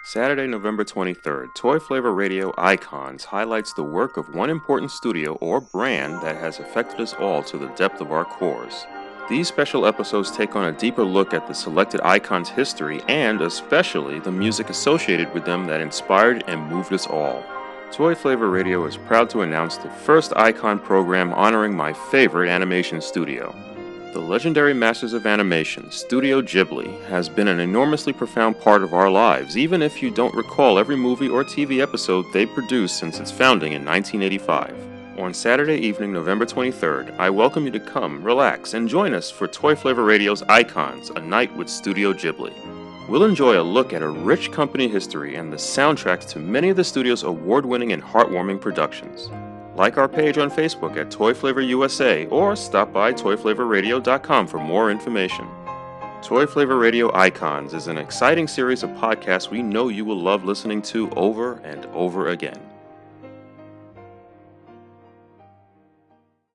Saturday, November 23rd, Toy Flavor Radio Icons highlights the work of one important studio or brand that has affected us all to the depth of our cores. These special episodes take on a deeper look at the selected icons' history and, especially, the music associated with them that inspired and moved us all. Toy Flavor Radio is proud to announce the first Icon program honoring my favorite animation studio. The legendary masters of animation, Studio Ghibli, has been an enormously profound part of our lives, even if you don't recall every movie or TV episode they produced since its founding in 1985. On Saturday evening, November 23rd, I welcome you to come, relax, and join us for Toy Flavor Radio's Icons, a night with Studio Ghibli. We'll enjoy a look at a rich company history and the soundtracks to many of the studio's award-winning and heartwarming productions. Like our page on Facebook at Toy Flavor USA or stop by toyflavorradio.com for more information. Toy Flavor Radio Icons is an exciting series of podcasts we know you will love listening to over and over again.